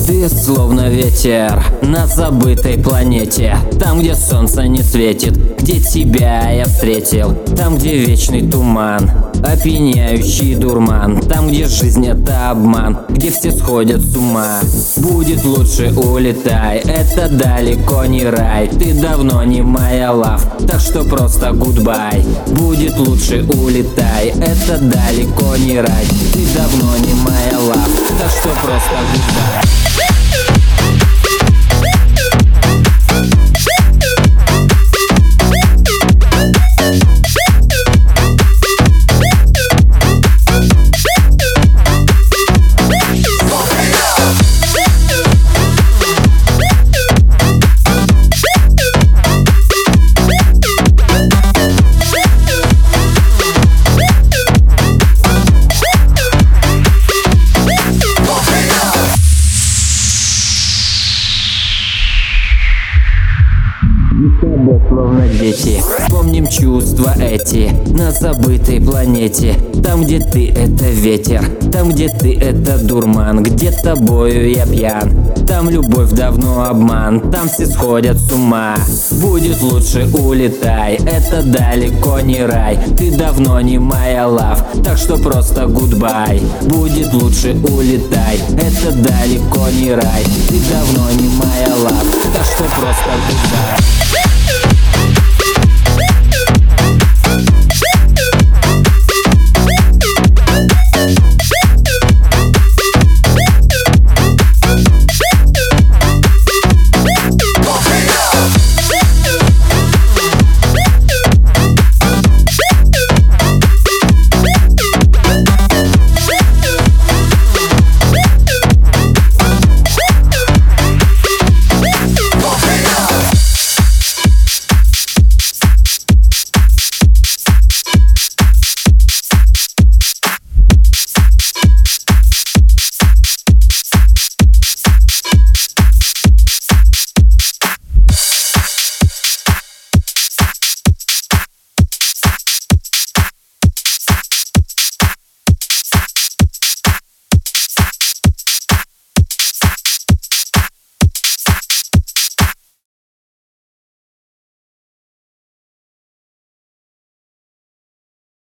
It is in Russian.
Ты словно ветер на забытой планете, там, где солнце не светит, где тебя я встретил, там, где вечный туман, опьяняющий дурман, там, где жизнь это обман, где все сходят с ума. Будет лучше улетай, это далеко не рай, ты давно не моя лав, так что просто гудбай. Будет лучше улетай, это далеко не рай, ты давно не моя лав, так что просто гудбай. Словно дети, помним чувства эти на забытой планете, там, где ты это ветер, там, где ты это дурман, где тобою я пьян, там любовь давно обман, там все сходят с ума. Будет лучше улетай, это далеко не рай, ты давно не моя лав, так что просто гудбай. Будет лучше улетай, это далеко не рай, ты давно не моя лав, так что просто гудбай.